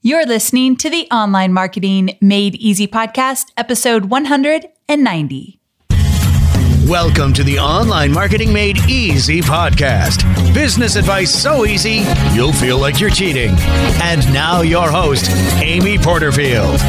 You're listening to the Online Marketing Made Easy podcast, episode 190. Welcome to the Online Marketing Made Easy podcast. Business advice so easy, you'll feel like you're cheating. And now your host, Amy Porterfield.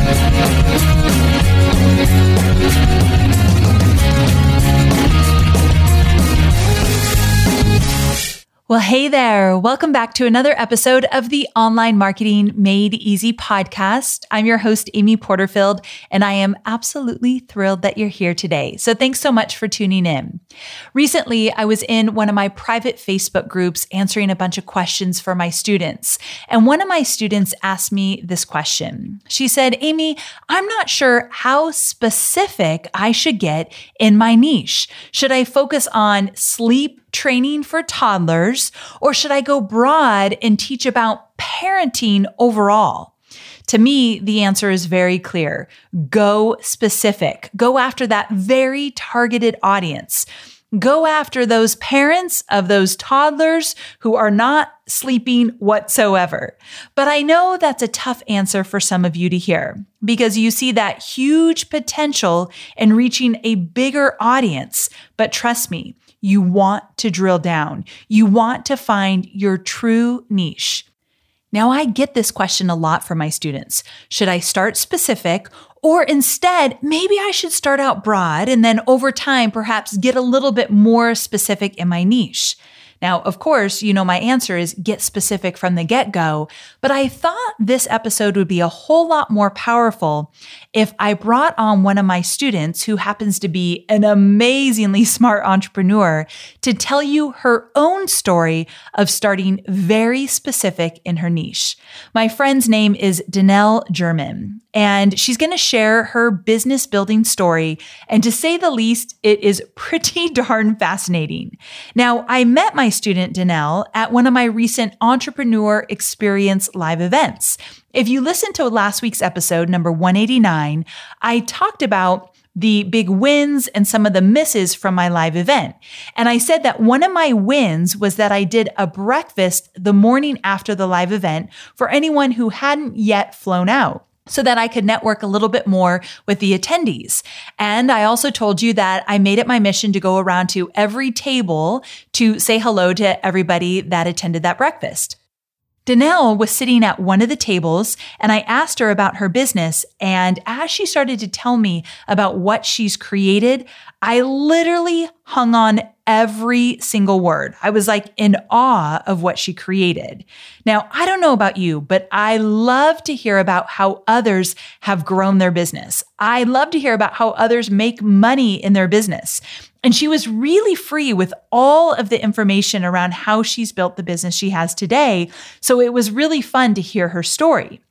Well, hey there. Welcome back to another episode of the Online Marketing Made Easy podcast. I'm your host, Amy Porterfield, and I am absolutely thrilled that you're here today. So thanks so much for tuning in. Recently, I was in one of my private Facebook groups answering a bunch of questions for my students. And one of my students asked me this question. She said, Amy, I'm not sure how specific I should get in my niche. Should I focus on sleep training for toddlers, or should I go broad and teach about parenting overall? To me, the answer is very clear. Go specific. Go after that very targeted audience. Go after those parents of those toddlers who are not sleeping whatsoever. But I know that's a tough answer for some of you to hear because you see that huge potential in reaching a bigger audience. But trust me, you want to drill down. You want to find your true niche. Now, I get this question a lot from my students. Should I start specific, or instead, maybe I should start out broad and then over time, perhaps get a little bit more specific in my niche? Now, of course, you know my answer is get specific from the get-go, but I thought this episode would be a whole lot more powerful if I brought on one of my students who happens to be an amazingly smart entrepreneur to tell you her own story of starting very specific in her niche. My friend's name is Danelle German, and she's going to share her business building story. And to say the least, it is pretty darn fascinating. Now, I met my student Danelle at one of my recent Entrepreneur Experience live events. If you listened to last week's episode, number 189, I talked about the big wins and some of the misses from my live event. And I said that one of my wins was that I did a breakfast the morning after the live event for anyone who hadn't yet flown out, so that I could network a little bit more with the attendees. And I also told you that I made it my mission to go around to every table to say hello to everybody that attended that breakfast. Danelle was sitting at one of the tables, and I asked her about her business. And as she started to tell me about what she's created, I literally hung on every single word. I was like in awe of what she created. Now, I don't know about you, but I love to hear about how others have grown their business. I love to hear about how others make money in their business. And she was really free with all of the information around how she's built the business she has today. So it was really fun to hear her story.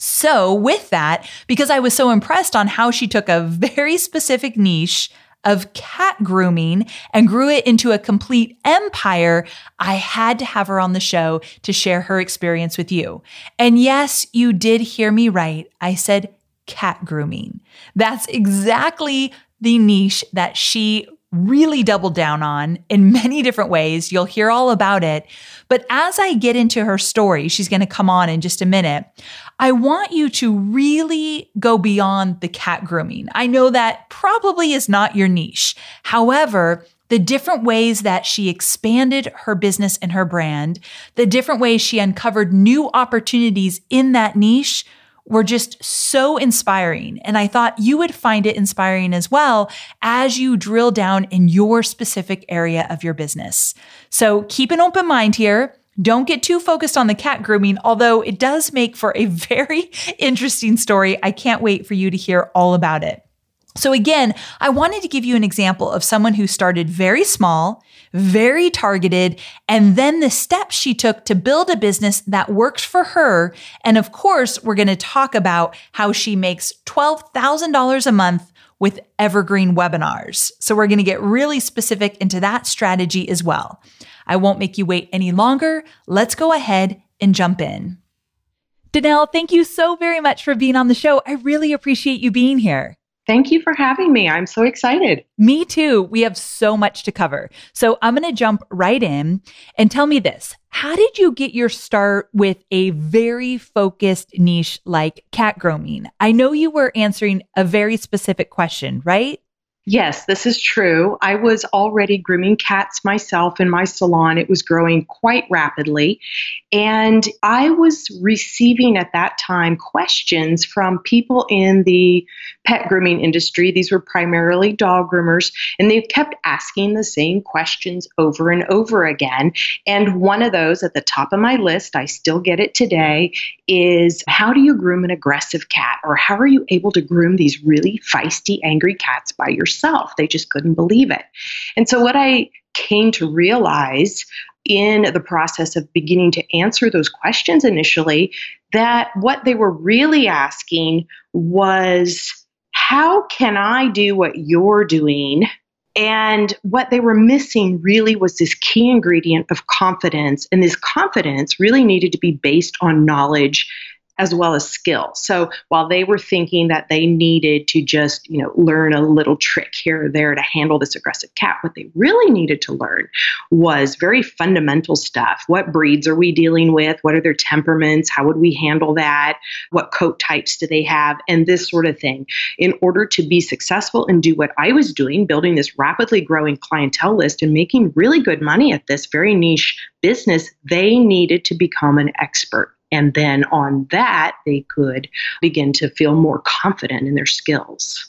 So with that, because I was so impressed on how she took a very specific niche of cat grooming and grew it into a complete empire, I had to have her on the show to share her experience with you. And yes, you did hear me right. I said cat grooming. That's exactly the niche that she really doubled down on in many different ways. You'll hear all about it. But as I get into her story, she's going to come on in just a minute. I want you to really go beyond the cat grooming. I know that probably is not your niche. However, the different ways that she expanded her business and her brand, the different ways she uncovered new opportunities in that niche were just so inspiring. And I thought you would find it inspiring as well as you drill down in your specific area of your business. So keep an open mind here. Don't get too focused on the cat grooming, although it does make for a very interesting story. I can't wait for you to hear all about it. So again, I wanted to give you an example of someone who started very small, very targeted, and then the steps she took to build a business that works for her. And of course, we're going to talk about how she makes $12,000 a month with evergreen webinars. So we're going to get really specific into that strategy as well. I won't make you wait any longer. Let's go ahead and jump in. Danelle, thank you so very much for being on the show. I really appreciate you being here. Thank you for having me. I'm so excited. Me too. We have so much to cover. So I'm going to jump right in and tell me this. How did you get your start with a very focused niche like cat grooming? I know you were answering a very specific question, right? Yes, this is true. I was already grooming cats myself in my salon. It was growing quite rapidly. And I was receiving at that time questions from people in the pet grooming industry. These were primarily dog groomers, and they kept asking the same questions over and over again. And one of those at the top of my list, I still get it today, is how do you groom an aggressive cat? Or how are you able to groom these really feisty, angry cats by yourself? They just couldn't believe it. And so what I came to realize in the process of beginning to answer those questions initially, that what they were really asking was, how can I do what you're doing? And what they were missing really was this key ingredient of confidence. And this confidence really needed to be based on knowledge as well as skill. So while they were thinking that they needed to just, learn a little trick here or there to handle this aggressive cat, what they really needed to learn was very fundamental stuff. What breeds are we dealing with? What are their temperaments? How would we handle that? What coat types do they have? And this sort of thing. In order to be successful and do what I was doing, building this rapidly growing clientele list and making really good money at this very niche business, they needed to become an expert. And then on that, they could begin to feel more confident in their skills.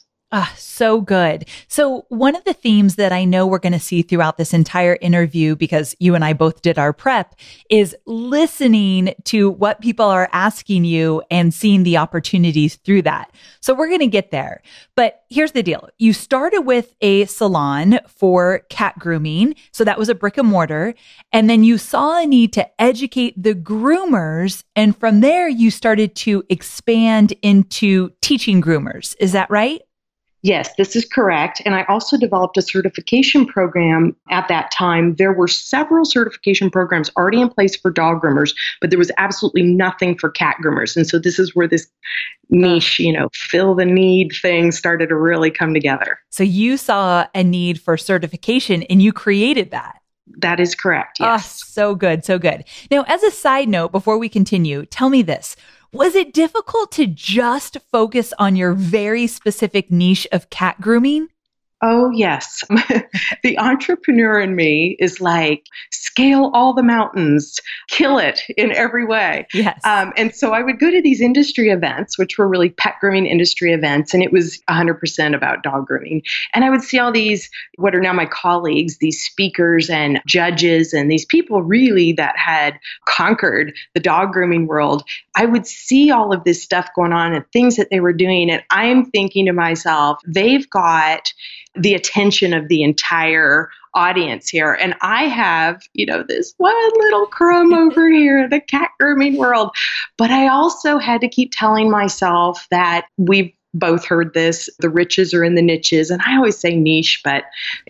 So good. So one of the themes that I know we're going to see throughout this entire interview, because you and I both did our prep, is listening to what people are asking you and seeing the opportunities through that. So we're going to get there. But here's the deal. You started with a salon for cat grooming. So that was a brick and mortar. And then you saw a need to educate the groomers. And from there, you started to expand into teaching groomers. Is that right? Yes, this is correct. And I also developed a certification program at that time. There were several certification programs already in place for dog groomers, but there was absolutely nothing for cat groomers. And so this is where this niche, fill the need thing started to really come together. So you saw a need for certification and you created that. That is correct. Yes. So good. So good. Now, as a side note, before we continue, tell me this. Was it difficult to just focus on your very specific niche of cat grooming? Oh, yes. The entrepreneur in me is like, scale all the mountains, kill it in every way. Yes. And so I would go to these industry events, which were really pet grooming industry events, and it was 100% about dog grooming. And I would see all these, what are now my colleagues, these speakers and judges, and these people really that had conquered the dog grooming world. I would see all of this stuff going on and things that they were doing. And I'm thinking to myself, they've got the attention of the entire audience here. And I have, this one little crumb over here, the cat grooming world. But I also had to keep telling myself that we've both heard this, the riches are in the niches. And I always say niche, but,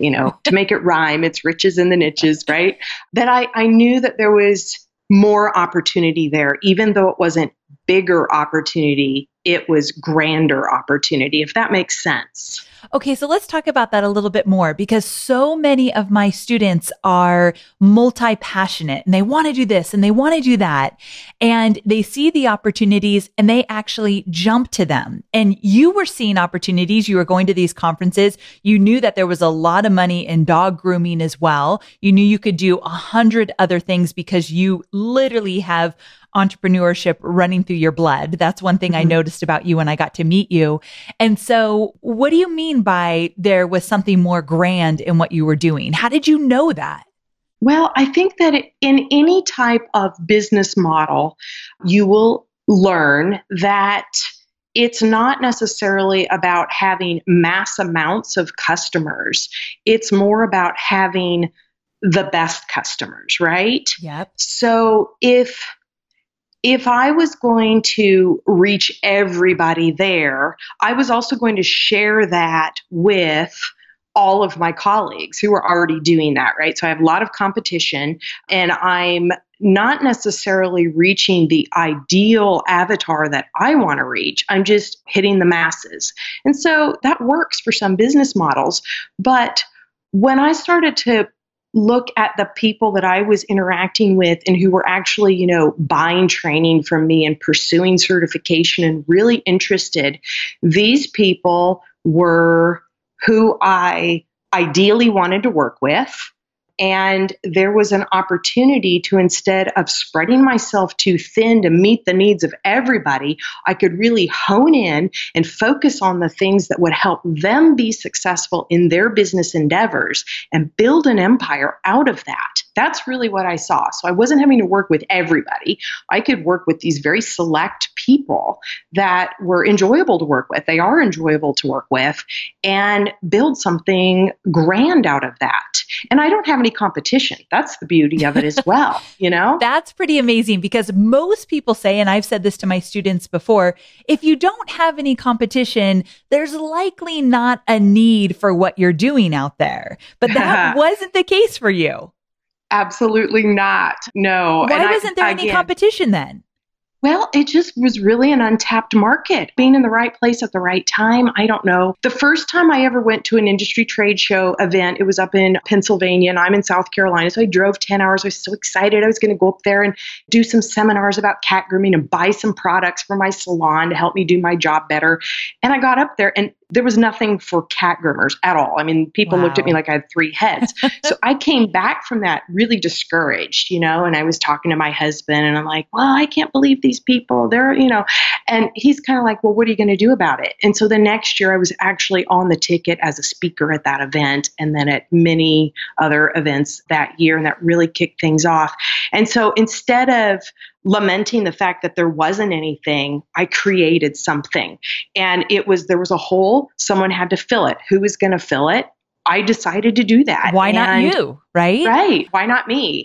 to make it rhyme, it's riches in the niches, right? That I knew that there was more opportunity there, even though it wasn't bigger opportunity, it was grander opportunity, if that makes sense. Okay, so let's talk about that a little bit more, because so many of my students are multi-passionate and they want to do this and they want to do that. And they see the opportunities and they actually jump to them. And you were seeing opportunities. You were going to these conferences. You knew that there was a lot of money in dog grooming as well. You knew you could do 100 other things because you literally have entrepreneurship running through your blood. That's one thing I noticed about you when I got to meet you. And so what do you mean by there was something more grand in what you were doing? How did you know that? Well, I think that in any type of business model, you will learn that it's not necessarily about having mass amounts of customers. It's more about having the best customers, right? Yep. So if I was going to reach everybody there, I was also going to share that with all of my colleagues who are already doing that, right? So I have a lot of competition, and I'm not necessarily reaching the ideal avatar that I want to reach. I'm just hitting the masses. And so that works for some business models. But when I started to look at the people that I was interacting with and who were actually, buying training from me and pursuing certification and really interested, these people were who I ideally wanted to work with. And there was an opportunity to, instead of spreading myself too thin to meet the needs of everybody, I could really hone in and focus on the things that would help them be successful in their business endeavors and build an empire out of that. That's really what I saw. So I wasn't having to work with everybody. I could work with these very select people that were enjoyable to work with. They are enjoyable to work with, and build something grand out of that. And I don't have any competition. That's the beauty of it as well, That's pretty amazing, because most people say, and I've said this to my students before, if you don't have any competition, there's likely not a need for what you're doing out there. But that wasn't the case for you. Absolutely not. No. Why wasn't there any competition then? Well, it just was really an untapped market. Being in the right place at the right time, I don't know. The first time I ever went to an industry trade show event, it was up in Pennsylvania, and I'm in South Carolina. So I drove 10 hours. I was so excited. I was going to go up there and do some seminars about cat grooming and buy some products for my salon to help me do my job better. And I got up there, and there was nothing for cat groomers at all. I mean, people looked at me like I had 3 heads. So I came back from that really discouraged, and I was talking to my husband, and I'm like, well, I can't believe these people. They're, and he's kind of like, well, what are you going to do about it? And so the next year I was actually on the ticket as a speaker at that event, and then at many other events that year, and that really kicked things off. And so instead of lamenting the fact that there wasn't anything, I created something. And there was a hole, someone had to fill it. Who was going to fill it? I decided to do that. Why not you, right? Right. Why not me?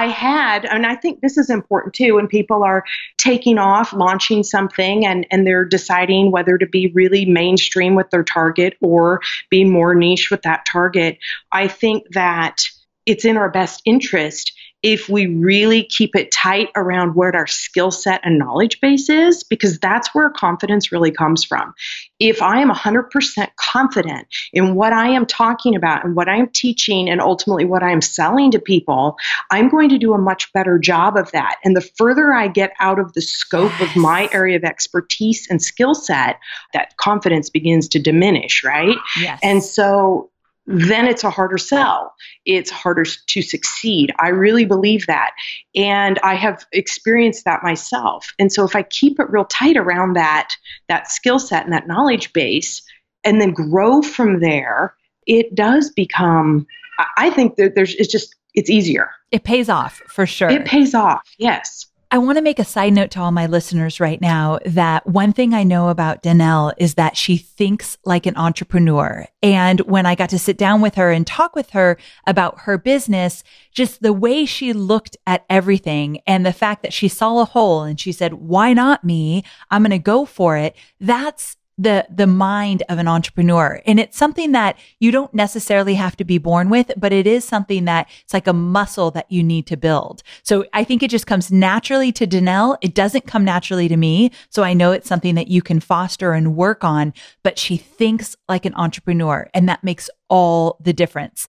And I think this is important too, when people are taking off, launching something, and they're deciding whether to be really mainstream with their target or be more niche with that target. I think that it's in our best interest if we really keep it tight around what our skill set and knowledge base is, because that's where confidence really comes from. If I am 100% confident in what I am talking about and what I am teaching and ultimately what I am selling to people, I'm going to do a much better job of that. And the further I get out of the scope of my area of expertise and skill set, that confidence begins to diminish, right? Yes. And so then it's a harder sell. It's harder to succeed. I really believe that. And I have experienced that myself. And so if I keep it real tight around that skill set and that knowledge base, and then grow from there, it does become, I think that it's easier. It pays off for sure. It pays off. Yes. I want to make a side note to all my listeners right now that one thing I know about Danelle is that she thinks like an entrepreneur. And when I got to sit down with her and talk with her about her business, just the way she looked at everything and the fact that she saw a hole and she said, why not me? I'm going to go for it. That's the mind of an entrepreneur. And it's something that you don't necessarily have to be born with, but it is something that it's like a muscle that you need to build. So I think it just comes naturally to Danelle. It doesn't come naturally to me. So I know it's something that you can foster and work on, but she thinks like an entrepreneur, and that makes all the difference.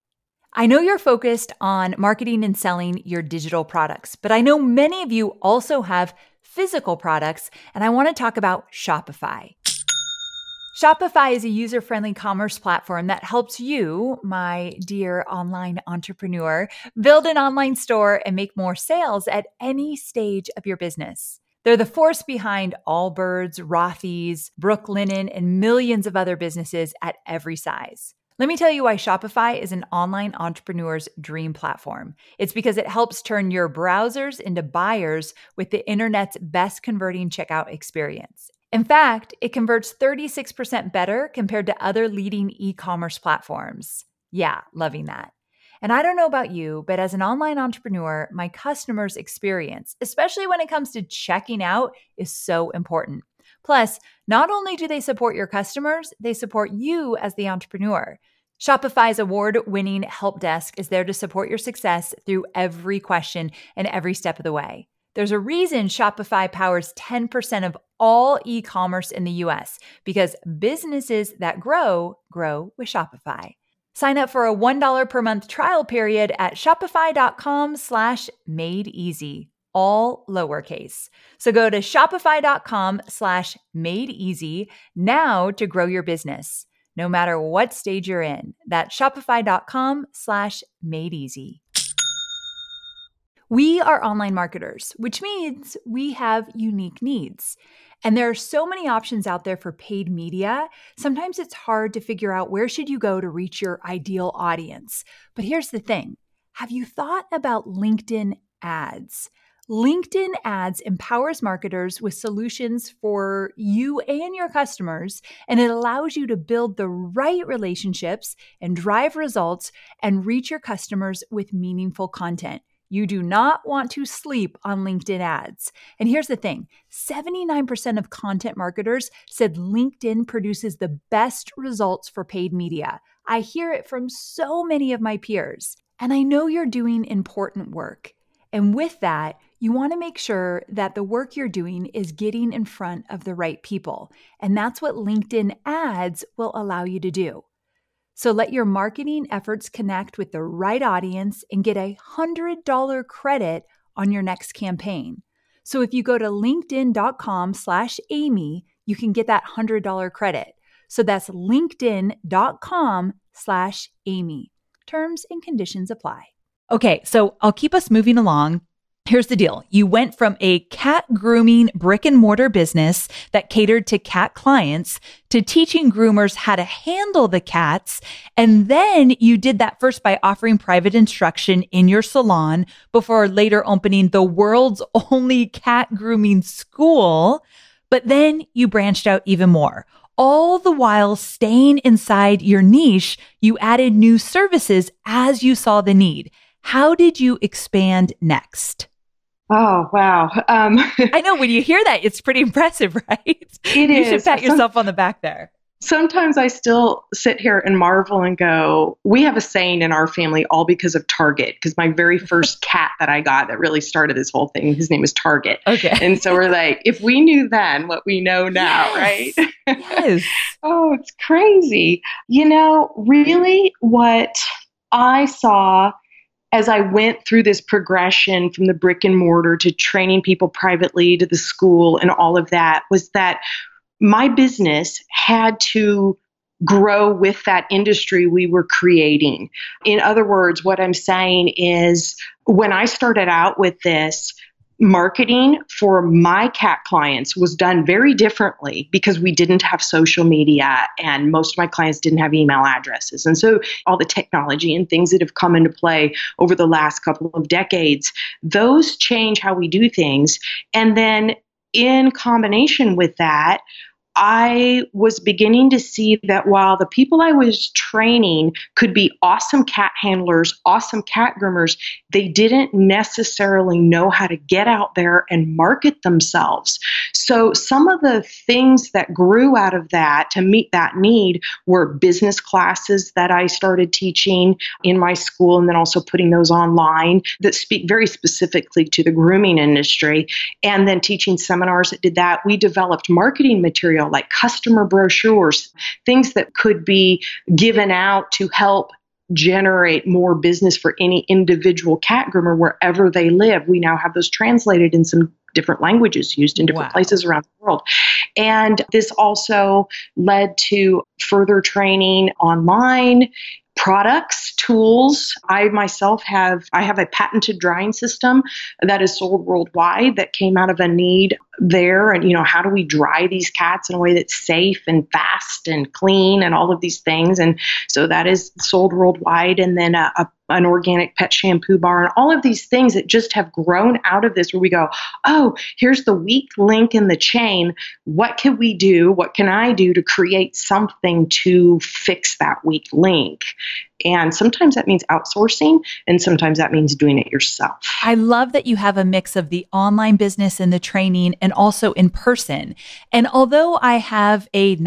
I know you're focused on marketing and selling your digital products, but I know many of you also have physical products, and I want to talk about Shopify. Shopify is a user-friendly commerce platform that helps you, my dear online entrepreneur, build an online store and make more sales at any stage of your business. They're the force behind Allbirds, Rothy's, Brooklinen, and millions of other businesses at every size. Let me tell you why Shopify is an online entrepreneur's dream platform. It's because it helps turn your browsers into buyers with the internet's best converting checkout experience. In fact, it converts 36% better compared to other leading e-commerce platforms. Yeah, loving that. And I don't know about you, but as an online entrepreneur, my customers' experience, especially when it comes to checking out, is so important. Plus, not only do they support your customers, they support you as the entrepreneur. Shopify's award-winning help desk is there to support your success through every question and every step of the way. There's a reason Shopify powers 10% of all e-commerce in the US, because businesses that grow with Shopify. Sign up for a $1 per month trial period at shopify.com/madeeasy, all lowercase. So go to shopify.com/madeeasy now to grow your business. No matter what stage you're in, that's shopify.com/madeeasy. We are online marketers, which means we have unique needs. And there are so many options out there for paid media. Sometimes it's hard to figure out where should you go to reach your ideal audience. But here's the thing. Have you thought about LinkedIn ads? LinkedIn ads empowers marketers with solutions for you and your customers, and it allows you to build the right relationships and drive results and reach your customers with meaningful content. You do not want to sleep on LinkedIn ads. And here's the thing, 79% of content marketers said LinkedIn produces the best results for paid media. I hear it from so many of my peers, and I know you're doing important work. And with that, you want to make sure that the work you're doing is getting in front of the right people. And that's what LinkedIn ads will allow you to do. So let your marketing efforts connect with the right audience and get a $100 credit on your next campaign. So if you go to linkedin.com/Amy, you can get that $100 credit. So that's linkedin.com/Amy. Terms and conditions apply. Okay, so I'll keep us moving along. Here's the deal. You went from a cat grooming brick and mortar business that catered to cat clients to teaching groomers how to handle the cats. And then you did that first by offering private instruction in your salon before later opening the world's only cat grooming school. But then you branched out even more. All the while staying inside your niche, you added new services as you saw the need. How did you expand next? Oh, wow. I know when you hear that, it's pretty impressive, right? You should pat yourself on the back there. Sometimes I still sit here and marvel and go, we have a saying in our family, all because of Target, because my very first cat that I got that really started this whole thing, his name is Target. Okay. And so we're like, if we knew then what we know now, right? Yes. Oh, it's crazy. Really what I saw as I went through this progression from the brick and mortar to training people privately to the school and all of that was that my business had to grow with that industry we were creating. In other words, what I'm saying is when I started out with this, marketing for my cat clients was done very differently because we didn't have social media and most of my clients didn't have email addresses. And so all the technology and things that have come into play over the last couple of decades, those change how we do things. And then in combination with that, I was beginning to see that while the people I was training could be awesome cat handlers, awesome cat groomers, they didn't necessarily know how to get out there and market themselves. So some of the things that grew out of that to meet that need were business classes that I started teaching in my school and then also putting those online that speak very specifically to the grooming industry, and then teaching seminars that did that. We developed marketing material like customer brochures, things that could be given out to help generate more business for any individual cat groomer wherever they live. We now have those translated in some different languages used in different places around the world. And this also led to further training online, products, tools. I myself have a patented drying system that is sold worldwide that came out of a need there. And, how do we dry these cats in a way that's safe and fast and clean and all of these things? And so that is sold worldwide. And then an organic pet shampoo bar and all of these things that just have grown out of this where we go, oh, here's the weak link in the chain. What can we do? What can I do to create something to fix that weak link? And sometimes that means outsourcing, and sometimes that means doing it yourself. I love that you have a mix of the online business and the training and also in person. And although I have a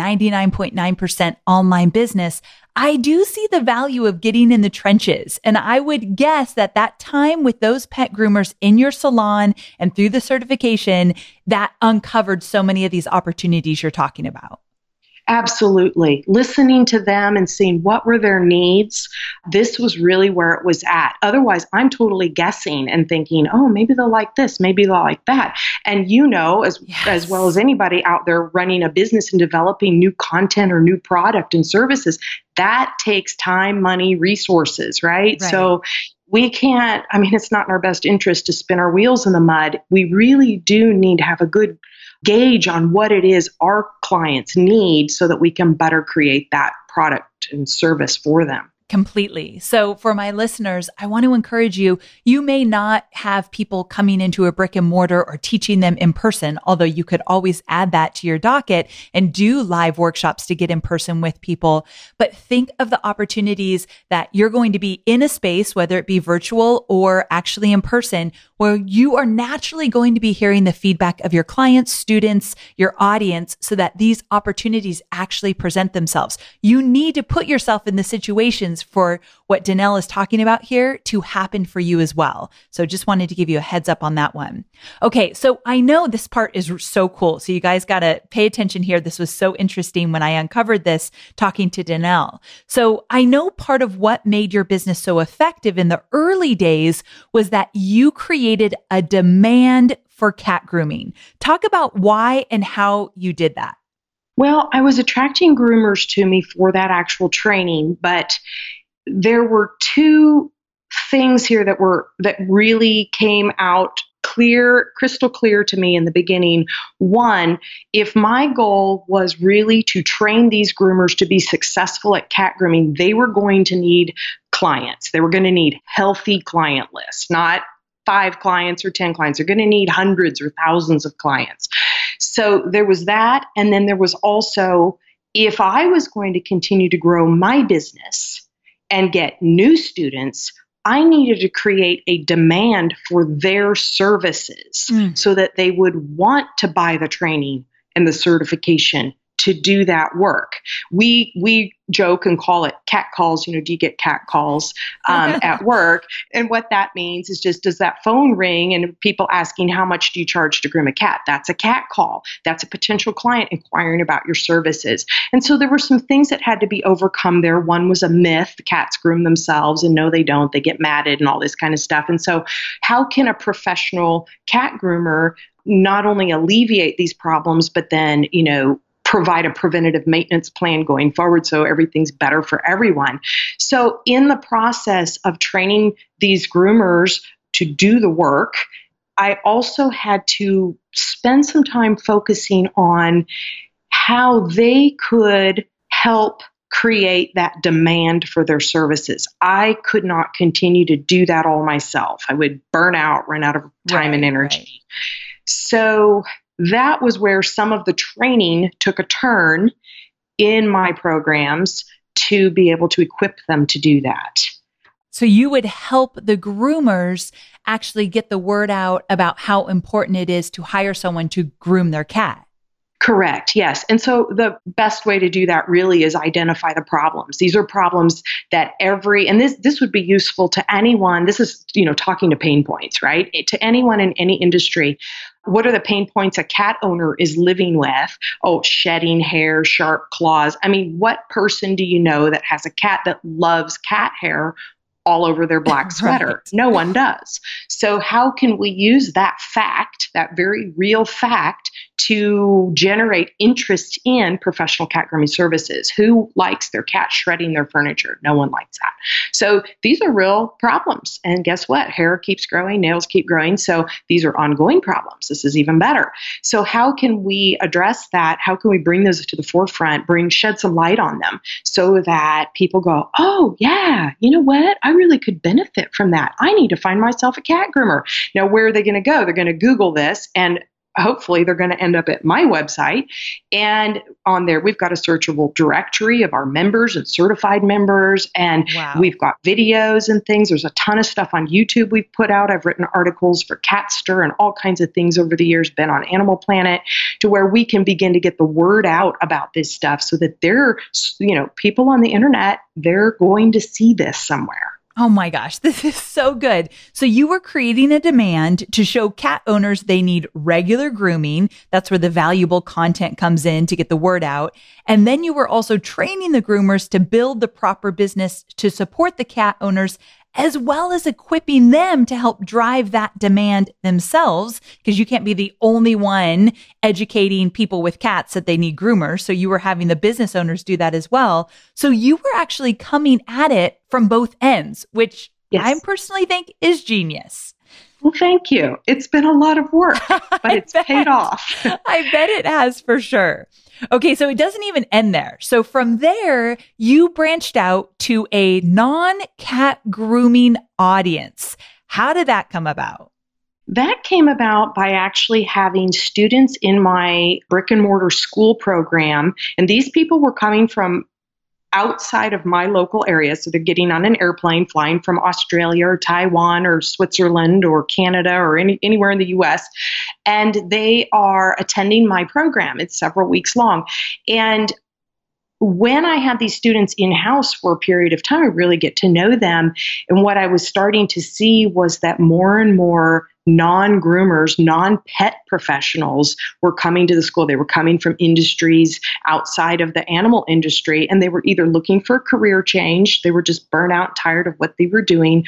99.9% online business, I do see the value of getting in the trenches. And I would guess that that time with those pet groomers in your salon and through the certification, that uncovered so many of these opportunities you're talking about. Absolutely. Listening to them and seeing what were their needs. This was really where it was at. Otherwise, I'm totally guessing and thinking, oh, maybe they'll like this, maybe they'll like that. And as well as anybody out there running a business and developing new content or new product and services, that takes time, money, resources, right? So we can't, it's not in our best interest to spin our wheels in the mud. We really do need to have a good gauge on what it is our clients need so that we can better create that product and service for them. Completely. So for my listeners, I want to encourage you, you may not have people coming into a brick and mortar or teaching them in person, although you could always add that to your docket and do live workshops to get in person with people. But think of the opportunities that you're going to be in a space, whether it be virtual or actually in person, where you are naturally going to be hearing the feedback of your clients, students, your audience, so that these opportunities actually present themselves. You need to put yourself in the situations for what Danelle is talking about here to happen for you as well. So just wanted to give you a heads up on that one. Okay. So I know this part is so cool. So you guys got to pay attention here. This was so interesting when I uncovered this talking to Danelle. So I know part of what made your business so effective in the early days was that you created a demand for cat grooming. Talk about why and how you did that. Well, I was attracting groomers to me for that actual training, but there were two things here that really came out crystal clear to me in the beginning. One, if my goal was really to train these groomers to be successful at cat grooming, they were going to need clients. They were going to need healthy client lists, not 5 clients or 10 clients. They're going to need hundreds or thousands of clients. So there was that. And then there was also, if I was going to continue to grow my business and get new students, I needed to create a demand for their services so that they would want to buy the training and the certification to do that work. We joke and call it cat calls. Do you get cat calls at work? And what that means is just, does that phone ring and people asking, how much do you charge to groom a cat? That's a cat call. That's a potential client inquiring about your services. And so there were some things that had to be overcome there. One was a myth. The cats groom themselves, and no, they don't. They get matted and all this kind of stuff. And so how can a professional cat groomer not only alleviate these problems, but then, provide a preventative maintenance plan going forward so everything's better for everyone. So in the process of training these groomers to do the work, I also had to spend some time focusing on how they could help create that demand for their services. I could not continue to do that all myself. I would burn out, run out of time and energy. Right. So that was where some of the training took a turn in my programs to be able to equip them to do that. So you would help the groomers actually get the word out about how important it is to hire someone to groom their cat. Correct. Yes. And so the best way to do that really is identify the problems. These are problems that and this would be useful to anyone. This is, talking to pain points, right? To anyone in any industry. What are the pain points a cat owner is living with? Oh, shedding hair, sharp claws. What person do you know that has a cat that loves cat hair all over their black sweater? Right. No one does. So how can we use that fact, that very real fact, to generate interest in professional cat grooming services? Who likes their cat shredding their furniture? No one likes that. So these are real problems. And guess what? Hair keeps growing, nails keep growing. So these are ongoing problems. This is even better. So how can we address that? How can we bring those to the forefront, shed some light on them so that people go, oh yeah, you know what? I really could benefit from that. I need to find myself a cat groomer. Now, where are they going to go? They're going to Google this, and hopefully they're going to end up at my website. And on there, we've got a searchable directory of our members and certified members. And Wow. we've got videos and things. There's a ton of stuff on YouTube we've put out. I've written articles for Catster and all kinds of things over the years, been on Animal Planet, to where we can begin to get the word out about this stuff so that people on the internet, they're going to see this somewhere. Oh my gosh, this is so good. So you were creating a demand to show cat owners they need regular grooming. That's where the valuable content comes in to get the word out. And then you were also training the groomers to build the proper business to support the cat owners, as well as equipping them to help drive that demand themselves, because you can't be the only one educating people with cats that they need groomers. So you were having the business owners do that as well. So you were actually coming at it from both ends, which I personally think is genius. Well, thank you. It's been a lot of work, but it's paid off. I bet it has for sure. Okay, so it doesn't even end there. So from there, you branched out to a non-cat grooming audience. How did that come about? That came about by actually having students in my brick and mortar school program. And these people were coming from outside of my local area. So they're getting on an airplane, flying from Australia or Taiwan or Switzerland or Canada or anywhere in the US. And they are attending my program. It's several weeks long. And when I had these students in-house for a period of time, I really get to know them. And what I was starting to see was that more and more non-groomers, non-pet professionals were coming to the school. They were coming from industries outside of the animal industry, and they were either looking for a career change, they were just burnt out, tired of what they were doing,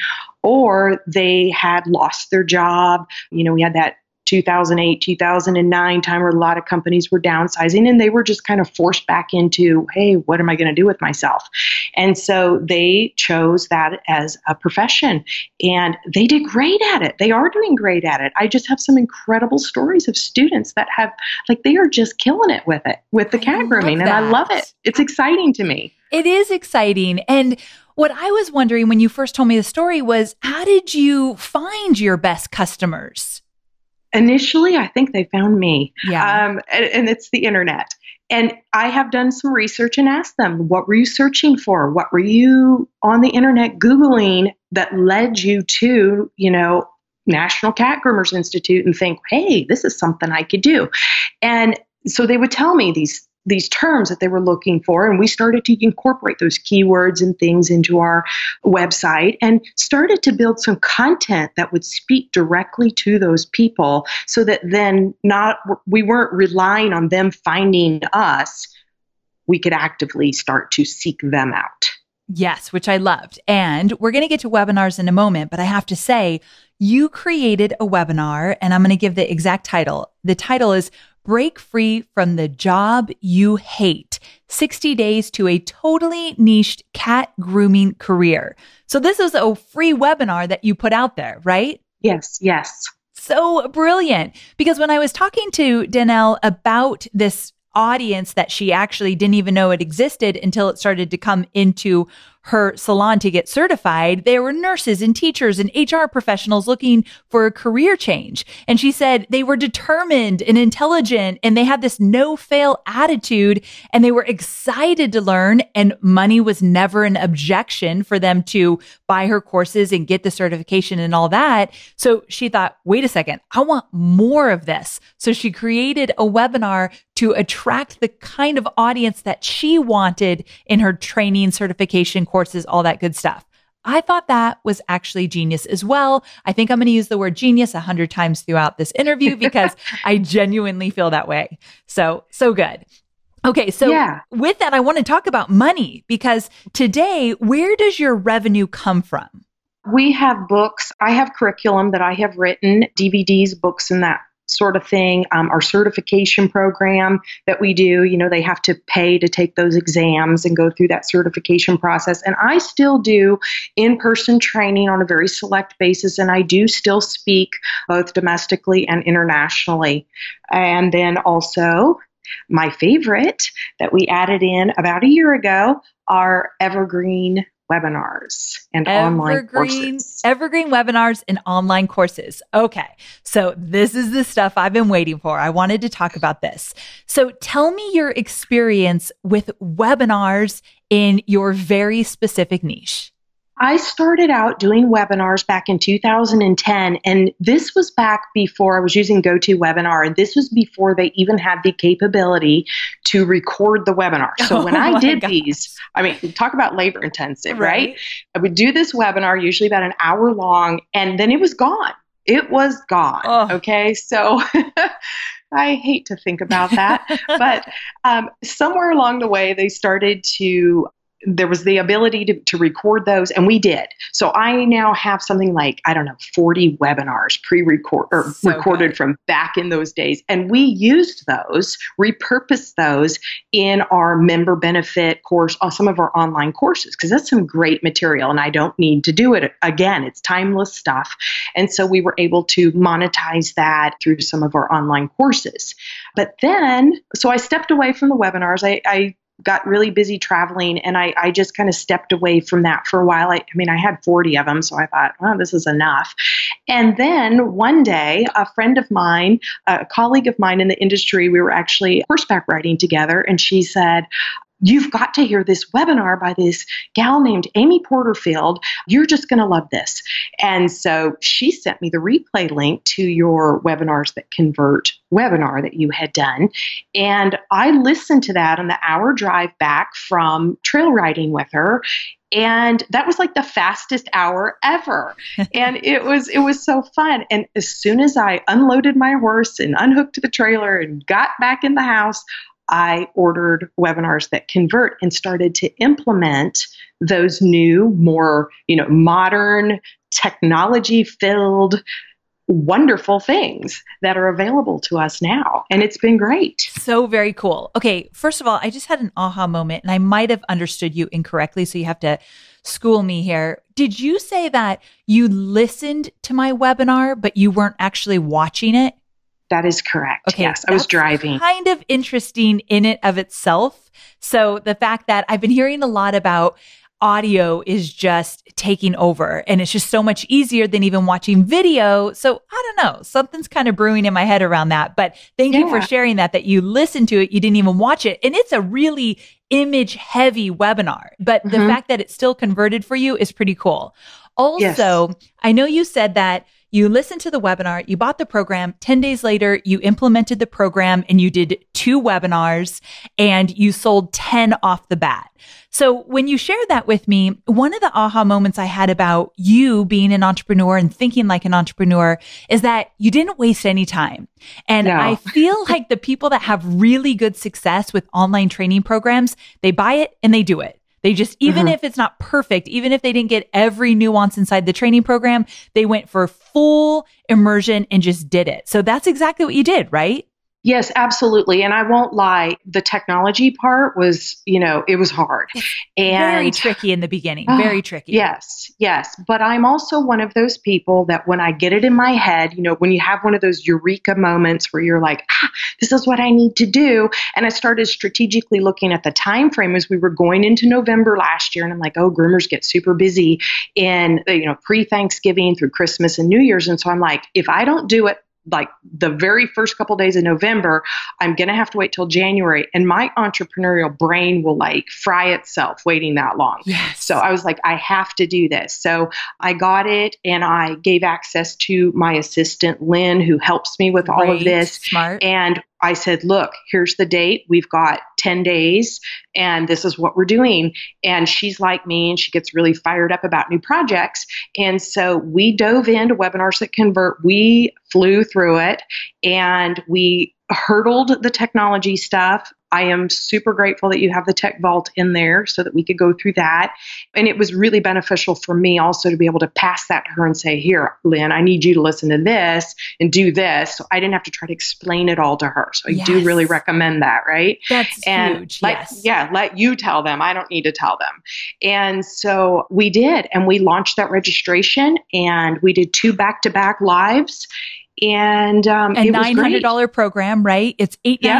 or they had lost their job. We had that 2008, 2009 time where a lot of companies were downsizing, and they were just kind of forced back into, hey, what am I going to do with myself? And so they chose that as a profession, and they did great at it. They are doing great at it. I just have some incredible stories of students that have, they are just killing it with the cat grooming, and I love it. It's exciting to me. It is exciting. And what I was wondering when you first told me the story was, how did you find your best customers? Initially, I think they found me. Yeah. And it's the internet. And I have done some research and asked them, what were you searching for? What were you on the internet Googling that led you to, National Cat Groomers Institute, and think, hey, this is something I could do. And so they would tell me these terms that they were looking for. And we started to incorporate those keywords and things into our website and started to build some content that would speak directly to those people, so that then we weren't relying on them finding us. We could actively start to seek them out. Yes, which I loved. And we're going to get to webinars in a moment, but I have to say, you created a webinar, and I'm going to give the exact title. The title is Break Free from the Job You Hate, 60 Days to a Totally Niched Cat Grooming Career. So this is a free webinar that you put out there, right? Yes. So brilliant. Because when I was talking to Danelle about this audience that she actually didn't even know it existed until it started to come into her salon to get certified, there were nurses and teachers and HR professionals looking for a career change. And she said they were determined and intelligent, and they had this no-fail attitude, and they were excited to learn, and money was never an objection for them to buy her courses and get the certification and all that. So she thought, wait a second, I want more of this. So she created a webinar to attract the kind of audience that she wanted in her training, certification courses, all that good stuff. I thought that was actually genius as well. I think I'm going to use the word genius 100 times throughout this interview because I genuinely feel that way. So good. Okay. So with that, I want to talk about money, because today, where does your revenue come from? We have books. I have curriculum that I have written, DVDs, books, and that sort of thing. Our certification program that we do, they have to pay to take those exams and go through that certification process. And I still do in-person training on a very select basis. And I do still speak both domestically and internationally. And then also my favorite that we added in about a year ago, our evergreen webinars and online courses. Evergreen webinars and online courses. Okay. So this is the stuff I've been waiting for. I wanted to talk about this. So tell me your experience with webinars in your very specific niche. I started out doing webinars back in 2010, and this was back before I was using GoToWebinar, and this was before they even had the capability to record the webinar. So when I did these, I mean, talk about labor intensive, right? I would do this webinar, usually about an hour long, and then it was gone. It was gone. Okay. So I hate to think about that, but somewhere along the way, they started to there was the ability to record those, and we did. So I now have something like, 40 webinars recorded from back in those days. And we used those, repurposed those in our member benefit course, on some of our online courses, because that's some great material and I don't need to do it again. It's timeless stuff. And so we were able to monetize that through some of our online courses. But then, so I stepped away from the webinars. I got really busy traveling, and I just kind of stepped away from that for a while. I had 40 of them, so I thought, well, this is enough. And then one day, a friend of mine, a colleague of mine in the industry, we were actually horseback riding together, and she said, "You've got to hear this webinar by this gal named Amy Porterfield. You're just going to love this." And so she sent me the replay link to your Webinars That Convert webinar that you had done. And I listened to that on the hour drive back from trail riding with her. And that was like the fastest hour ever. And it was so fun. And as soon as I unloaded my horse and unhooked the trailer and got back in the house, I ordered Webinars That Convert and started to implement those new, more, modern, technology-filled, wonderful things that are available to us now. And it's been great. So very cool. Okay. First of all, I just had an aha moment, and I might have understood you incorrectly, so you have to school me here. Did you say that you listened to my webinar, but you weren't actually watching it? That is correct. Okay, yes, I was driving. Kind of interesting in it of itself. So the fact that I've been hearing a lot about audio is just taking over, and it's just so much easier than even watching video. So I don't know, something's kind of brewing in my head around that. But thank you for sharing that you listened to it, you didn't even watch it. And it's a really image heavy webinar, but the fact that it's still converted for you is pretty cool. Also, I know you said that you listened to the webinar, you bought the program, 10 days later, you implemented the program and you did 2 webinars and you sold 10 off the bat. So when you shared that with me, one of the aha moments I had about you being an entrepreneur and thinking like an entrepreneur is that you didn't waste any time. And I feel like the people that have really good success with online training programs, they buy it and they do it. They just, even if it's not perfect, even if they didn't get every nuance inside the training program, they went for full immersion and just did it. So that's exactly what you did, right? Yes, absolutely. And I won't lie, the technology part was, it was hard. And very tricky in the beginning, very tricky. Yes. But I'm also one of those people that when I get it in my head, when you have one of those eureka moments where you're like, this is what I need to do. And I started strategically looking at the time frame as we were going into November last year. And I'm like, groomers get super busy in, pre-Thanksgiving through Christmas and New Year's. And so I'm like, if I don't do it like the very first couple of days of November, I'm going to have to wait till January. And my entrepreneurial brain will fry itself waiting that long. Yes. So I was like, I have to do this. So I got it and I gave access to my assistant, Lynn, who helps me with all of this. Smart. And I said, look, here's the date. We've got 10 days and this is what we're doing. And she's like me and she gets really fired up about new projects. And so we dove into Webinars That Convert. We flew through it and we hurdled the technology stuff. I am super grateful that you have the Tech Vault in there so that we could go through that. And it was really beneficial for me also to be able to pass that to her and say, here, Lynn, I need you to listen to this and do this. So I didn't have to try to explain it all to her. So I do really recommend that, right? That's huge. Let you tell them. I don't need to tell them. And so we did. And we launched that registration and we did 2 back-to-back lives. And it was great. $900 program, right? It's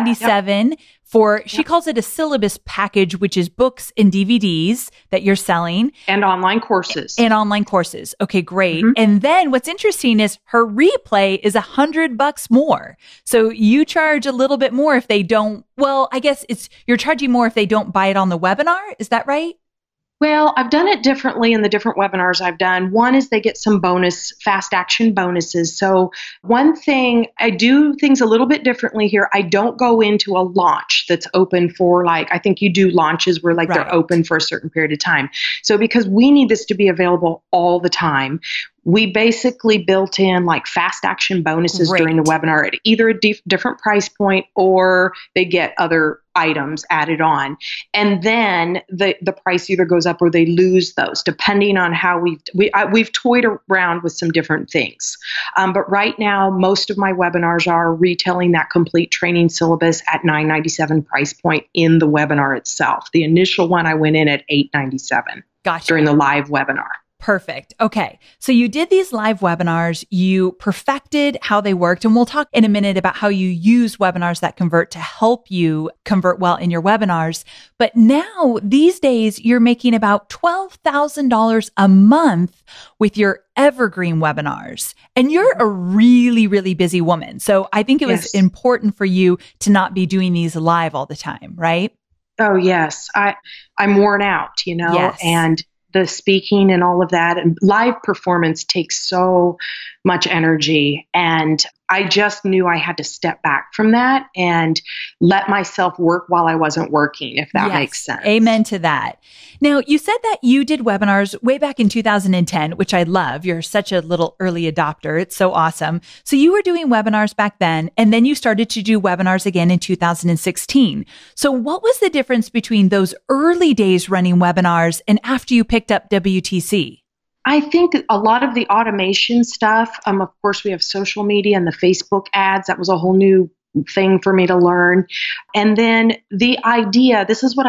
$897 for, she calls it a syllabus package, which is books and DVDs that you're selling. And online courses. Okay, great. Mm-hmm. And then what's interesting is her replay is $100 more. So you charge a little bit more if they don't, well, I guess you're charging more if they don't buy it on the webinar. Is that right? Well, I've done it differently in the different webinars I've done. One is they get some fast action bonuses. So one thing, I do things a little bit differently here. I don't go into a launch that's open for I think you do launches where they're open for a certain period of time. So because we need this to be available all the time, we basically built in fast action bonuses during the webinar at either a different price point or they get other items added on. And then the price either goes up or they lose those, depending on how we've toyed around with some different things. But right now, most of my webinars are retailing that complete training syllabus at $997 price point in the webinar itself. The initial one I went in at $897 during the live webinar. Perfect. Okay. So you did these live webinars, you perfected how they worked, and we'll talk in a minute about how you use Webinars That Convert to help you convert well in your webinars. But now these days you're making about $12,000 a month with your evergreen webinars. And you're a really, really busy woman. So I think it was important for you to not be doing these live all the time, right? Oh, yes. I'm worn out, and the speaking and all of that, and live performance takes so much energy. And I just knew I had to step back from that and let myself work while I wasn't working, if that makes sense. Amen to that. Now, you said that you did webinars way back in 2010, which I love. You're such a little early adopter. It's so awesome. So you were doing webinars back then, and then you started to do webinars again in 2016. So what was the difference between those early days running webinars and after you picked up WTC? I think a lot of the automation stuff, of course, we have social media and the Facebook ads. That was a whole new thing for me to learn. And then the idea, this is what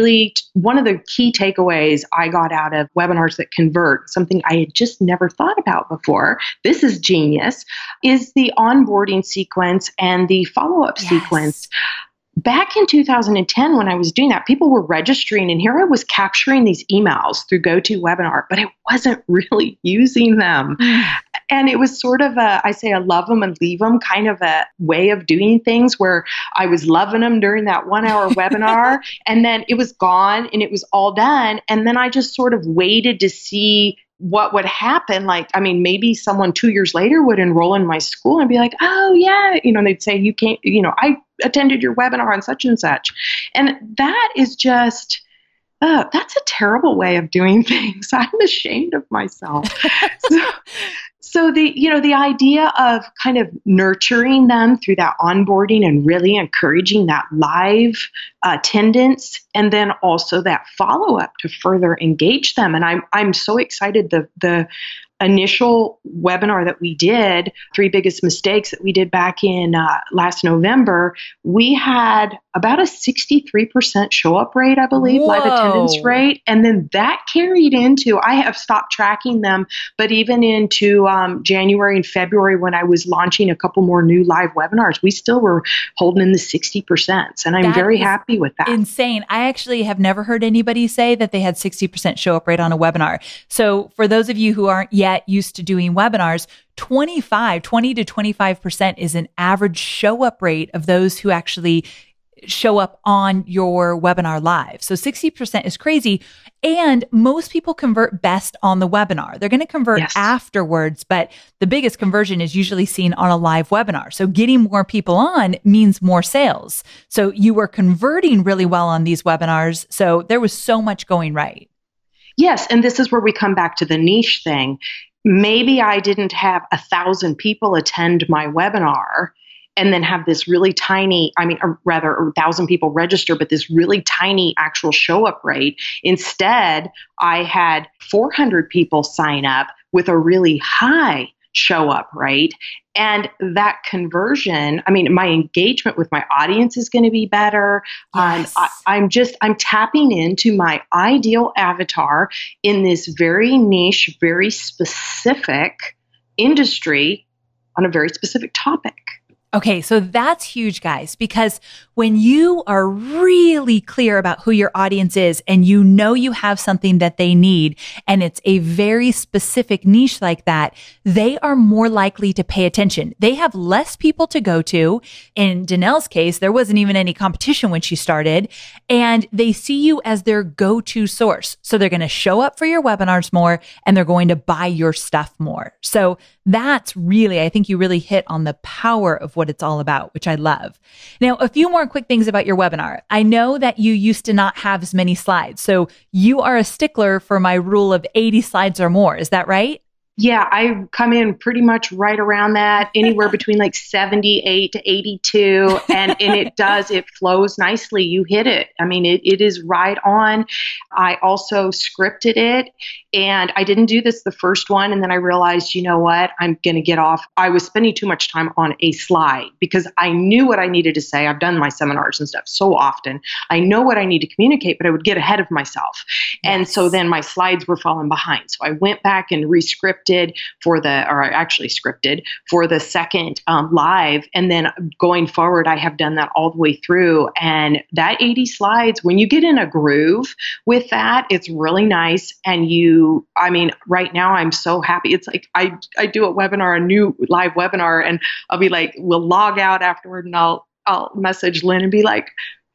one of the key takeaways I got out of Webinars That Convert, something I had just never thought about before, this is genius, is the onboarding sequence and the follow-up sequence. Back in 2010, when I was doing that, people were registering, and here I was capturing these emails through GoToWebinar, but I wasn't really using them. And it was sort of I love them and leave them kind of a way of doing things where I was loving them during that 1 hour webinar, and then it was gone and it was all done. And then I just sort of waited to see what would happen. Maybe someone 2 years later would enroll in my school and be like, oh yeah, they'd say, you can't, I attended your webinar on such and such. And that is just, that's a terrible way of doing things. I'm ashamed of myself. So the idea of kind of nurturing them through that onboarding and really encouraging that live attendance, and then also that follow-up to further engage them. And I'm so excited. The initial webinar that we did, 3 Biggest Mistakes that we did back in last November, we had about a 63% show up rate, I believe, live attendance rate. And then that carried into, I have stopped tracking them, but even into January and February when I was launching a couple more new live webinars, we still were holding in the 60%. And I'm very happy with that. Insane. I actually have never heard anybody say that they had 60% show up rate on a webinar. So for those of you who aren't yet used to doing webinars, 20 to 25% is an average show up rate of those who actually show up on your webinar live. So 60% is crazy. And most people convert best on the webinar. They're going to convert afterwards, but the biggest conversion is usually seen on a live webinar. So getting more people on means more sales. So you were converting really well on these webinars. So there was so much going right. Yes. And this is where we come back to the niche thing. Maybe I didn't have 1,000 people attend my webinar and then have this really tiny, or rather 1,000 people register, but this really tiny actual show up rate. Instead, I had 400 people sign up with a really high show up rate. And that conversion, my engagement with my audience is going to be better. Yes. I'm tapping into my ideal avatar in this very niche, very specific industry on a very specific topic. Okay, so that's huge, guys, because when you are really clear about who your audience is and you know you have something that they need and it's a very specific niche like that, they are more likely to pay attention. They have less people to go to. In Danelle's case, there wasn't even any competition when she started, and they see you as their go-to source. So they're going to show up for your webinars more and they're going to buy your stuff more. So that's really, I think you really hit on the power of what it's all about, which I love. Now, a few more quick things about your webinar. I know that you used to not have as many slides. So you are a stickler for my rule of 80 slides or more. Is that right? Yeah, I come in pretty much right around that, anywhere between like 78 to 82. And it flows nicely. You hit it. I mean, it is right on. I also scripted it, and I didn't do this the first one. And then I realized, you know what, I'm going to get off. I was spending too much time on a slide because I knew what I needed to say. I've done my seminars and stuff so often. I know what I need to communicate, but I would get ahead of myself. Yes. And so then my slides were falling behind. So I went back and scripted for the second live. And then going forward, I have done that all the way through. And that 80 slides, when you get in a groove with that, it's really nice. And right now I'm so happy. It's like I do a new live webinar, and I'll be like, we'll log out afterward, and I'll message Lynn and be like,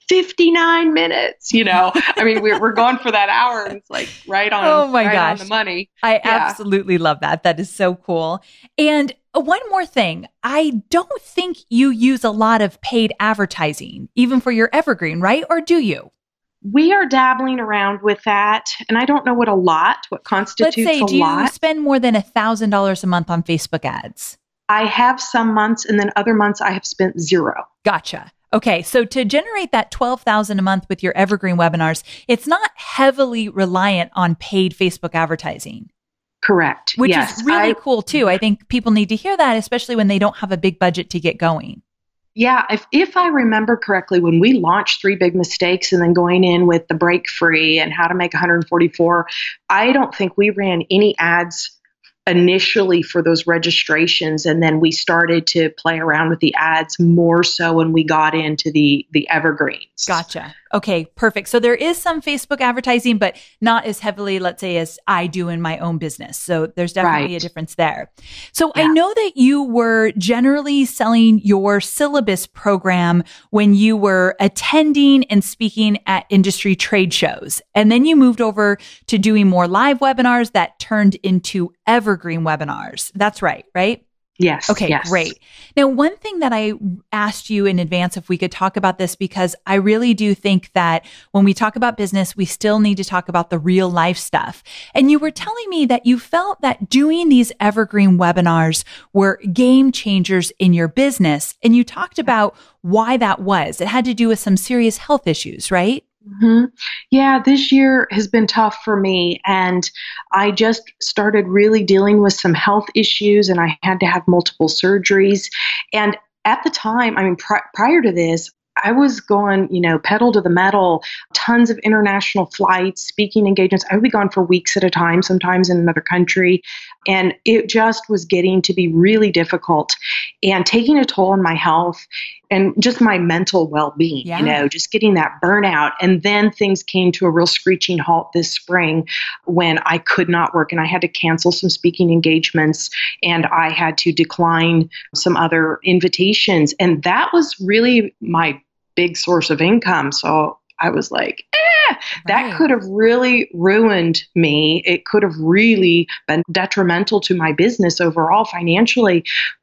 59 minutes, I mean, we're going for that hour, and it's like right on, on the money. I absolutely love that. That is so cool. And one more thing, I don't think you use a lot of paid advertising, even for your evergreen, right? Or do you? We are dabbling around with that. And I don't know what constitutes a lot. Let's say, do you spend more than $1,000 a month on Facebook ads? I have some months, and then other months I have spent zero. Gotcha. Okay, so to generate that $12,000 a month with your evergreen webinars, it's not heavily reliant on paid Facebook advertising. Correct. Which is really cool too. I think people need to hear that, especially when they don't have a big budget to get going. Yeah, if I remember correctly, when we launched 3 Big Mistakes and then going in with the break free and how to make 144, I don't think we ran any ads initially for those registrations, and then we started to play around with the ads more so when we got into the evergreens. Gotcha. Okay, perfect. So there is some Facebook advertising, but not as heavily, let's say, as I do in my own business. So there's definitely a difference there. So I know that you were generally selling your syllabus program when you were attending and speaking at industry trade shows. And then you moved over to doing more live webinars that turned into evergreen webinars. That's right? Yes. Okay, yes. Great. Now, one thing that I asked you in advance if we could talk about this, because I really do think that when we talk about business, we still need to talk about the real life stuff. And you were telling me that you felt that doing these evergreen webinars were game changers in your business. And you talked about why that was. It had to do with some serious health issues, right? Mm-hmm. Yeah, this year has been tough for me, and I just started really dealing with some health issues, and I had to have multiple surgeries. And at the time, prior to this, I was going, pedal to the metal, tons of international flights, speaking engagements. I would be gone for weeks at a time, sometimes in another country. And it just was getting to be really difficult and taking a toll on my health and just my mental well-being, just getting that burnout. And then things came to a real screeching halt this spring when I could not work, and I had to cancel some speaking engagements, and I had to decline some other invitations. And that was really my big source of income. So I was like, that could have really ruined me. It could have really been detrimental to my business overall financially.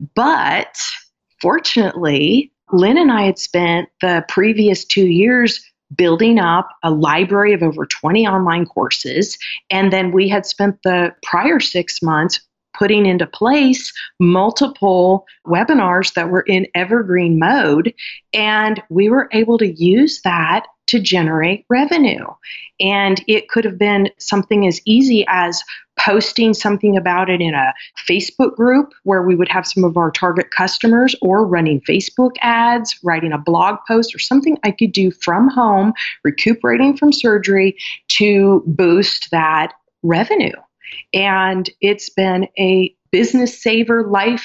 But fortunately, Lynn and I had spent the previous 2 years building up a library of over 20 online courses. And then we had spent the prior 6 months putting into place multiple webinars that were in evergreen mode. And we were able to use that to generate revenue. And it could have been something as easy as posting something about it in a Facebook group where we would have some of our target customers, or running Facebook ads, writing a blog post, or something I could do from home, recuperating from surgery, to boost that revenue. And it's been a business saver, life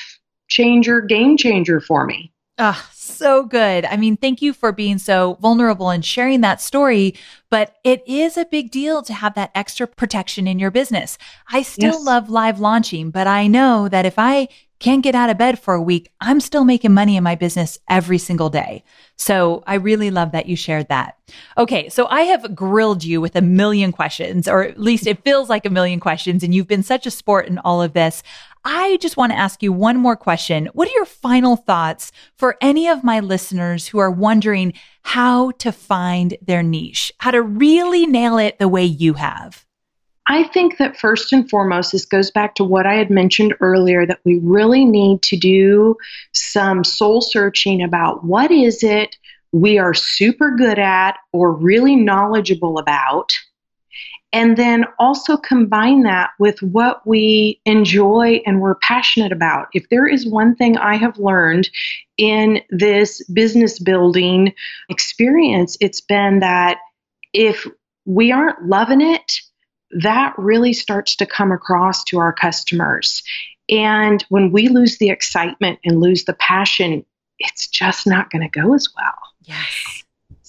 changer, game changer for me. Oh, so good. I mean, thank you for being so vulnerable and sharing that story. But it is a big deal to have that extra protection in your business. I still love live launching, but I know that if I can't get out of bed for a week, I'm still making money in my business every single day. So I really love that you shared that. Okay. So I have grilled you with a million questions, or at least it feels like a million questions, and you've been such a sport in all of this. I just want to ask you one more question. What are your final thoughts for any of my listeners who are wondering how to find their niche, how to really nail it the way you have? I think that first and foremost, this goes back to what I had mentioned earlier, that we really need to do some soul searching about what is it we are super good at or really knowledgeable about. And then also combine that with what we enjoy and we're passionate about. If there is one thing I have learned in this business building experience, it's been that if we aren't loving it, that really starts to come across to our customers. And when we lose the excitement and lose the passion, it's just not going to go as well. Yes.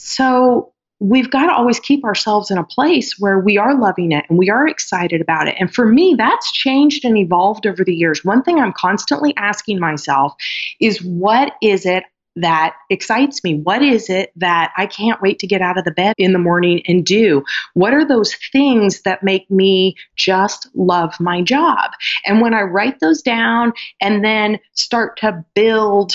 So we've got to always keep ourselves in a place where we are loving it and we are excited about it. And for me, that's changed and evolved over the years. One thing I'm constantly asking myself is, what is it that excites me? What is it that I can't wait to get out of the bed in the morning and do? What are those things that make me just love my job? And when I write those down and then start to build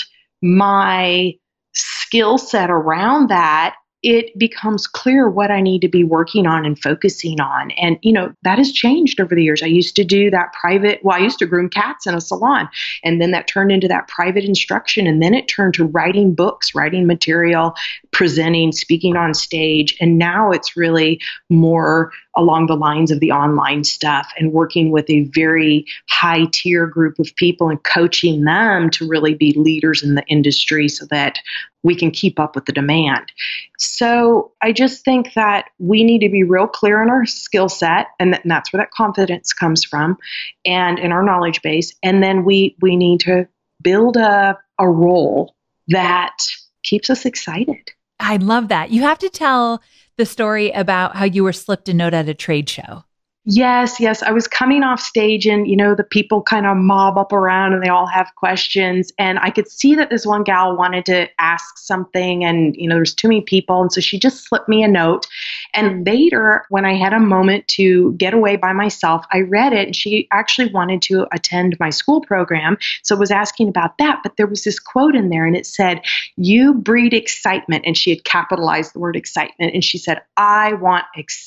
my skill set around that, it becomes clear what I need to be working on and focusing on. And, that has changed over the years. I used to do that I used to groom cats in a salon, and then that turned into that private instruction. And then it turned to writing books, writing material, presenting, speaking on stage. And now it's really more along the lines of the online stuff and working with a very high tier group of people and coaching them to really be leaders in the industry so that we can keep up with the demand. So I just think that we need to be real clear on our skill set, and that's where that confidence comes from, and in our knowledge base. And then we need to build a role that keeps us excited. I love that. You have to tell the story about how you were slipped a note at a trade show. Yes. I was coming off stage and, the people kind of mob up around and they all have questions. And I could see that this one gal wanted to ask something and, there's too many people. And so she just slipped me a note. And later, when I had a moment to get away by myself, I read it and she actually wanted to attend my school program. So I was asking about that. But there was this quote in there and it said, "You breed excitement." And she had capitalized the word excitement. And she said, "I want excitement!" !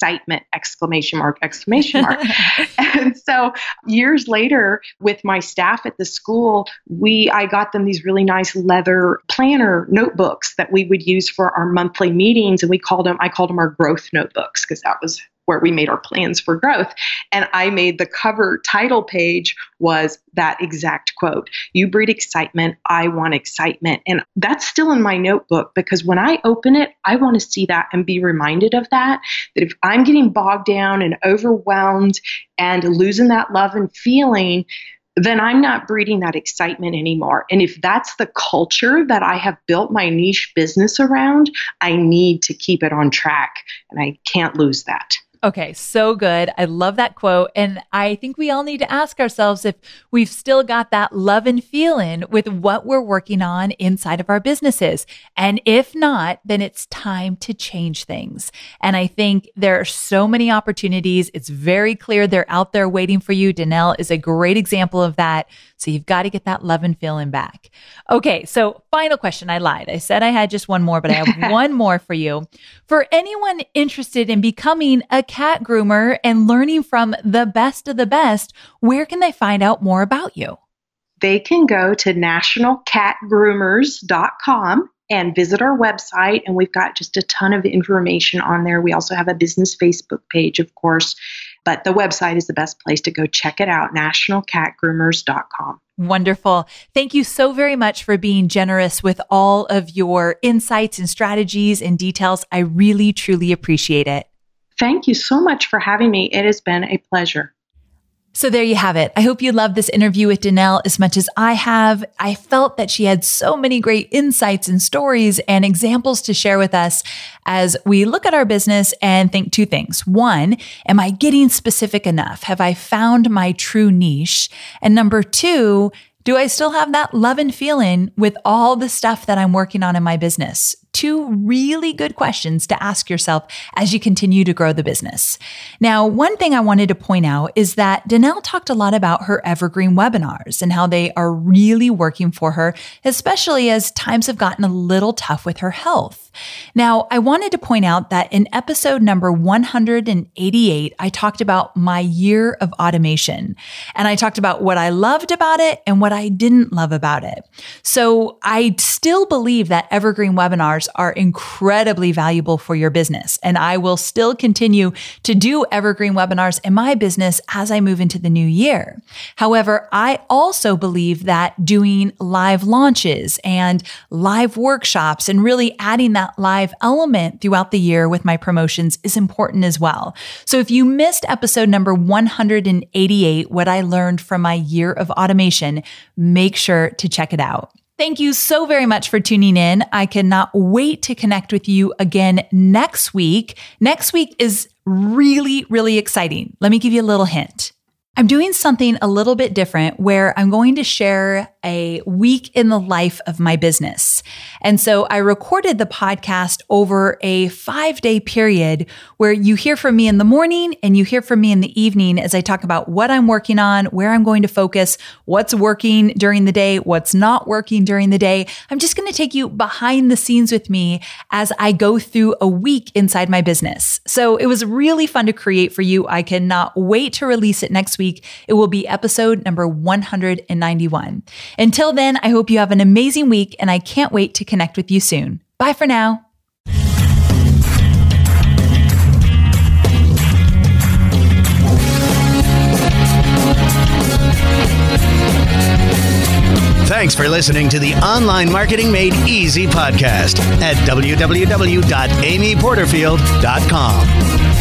And so years later, with my staff at the school, I got them these really nice leather planner notebooks that we would use for our monthly meetings. And I called them our growth notebooks, because that was where we made our plans for growth. And I made the cover title page was that exact quote: "You breed excitement. I want excitement." And that's still in my notebook, because when I open it, I want to see that and be reminded of that if I'm getting bogged down and overwhelmed and losing that love and feeling, then I'm not breeding that excitement anymore. And if that's the culture that I have built my niche business around, I need to keep it on track, and I can't lose that. Okay, so good. I love that quote. And I think we all need to ask ourselves if we've still got that love and feeling with what we're working on inside of our businesses. And if not, then it's time to change things. And I think there are so many opportunities. It's very clear they're out there waiting for you. Danelle is a great example of that. So you've got to get that love and feeling back. Okay, so final question. I lied. I said I had just one more, but I have one more for you. For anyone interested in becoming a cat groomer and learning from the best of the best, where can they find out more about you? They can go to nationalcatgroomers.com and visit our website. And we've got just a ton of information on there. We also have a business Facebook page, of course, but the website is the best place to go check it out, nationalcatgroomers.com. Wonderful. Thank you so very much for being generous with all of your insights and strategies and details. I really, truly appreciate it. Thank you so much for having me. It has been a pleasure. So there you have it. I hope you loved this interview with Danelle as much as I have. I felt that she had so many great insights and stories and examples to share with us as we look at our business and think two things. One, am I getting specific enough? Have I found my true niche? And number two, do I still have that love and feeling with all the stuff that I'm working on in my business? Two really good questions to ask yourself as you continue to grow the business. Now, one thing I wanted to point out is that Danelle talked a lot about her evergreen webinars and how they are really working for her, especially as times have gotten a little tough with her health. Now, I wanted to point out that in episode number 188, I talked about my year of automation, and I talked about what I loved about it and what I didn't love about it. So I still believe that evergreen webinars are incredibly valuable for your business. And I will still continue to do evergreen webinars in my business as I move into the new year. However, I also believe that doing live launches and live workshops and really adding that live element throughout the year with my promotions is important as well. So if you missed episode number 188, what I learned from my year of automation, make sure to check it out. Thank you so very much for tuning in. I cannot wait to connect with you again next week. Next week is really, really exciting. Let me give you a little hint. I'm doing something a little bit different where I'm going to share a week in the life of my business. And so I recorded the podcast over a 5-day period where you hear from me in the morning and you hear from me in the evening as I talk about what I'm working on, where I'm going to focus, what's working during the day, what's not working during the day. I'm just going to take you behind the scenes with me as I go through a week inside my business. So it was really fun to create for you. I cannot wait to release it next week. It will be episode number 191. Until then, I hope you have an amazing week and I can't wait to connect with you soon. Bye for now. Thanks for listening to the Online Marketing Made Easy podcast at www.amyporterfield.com.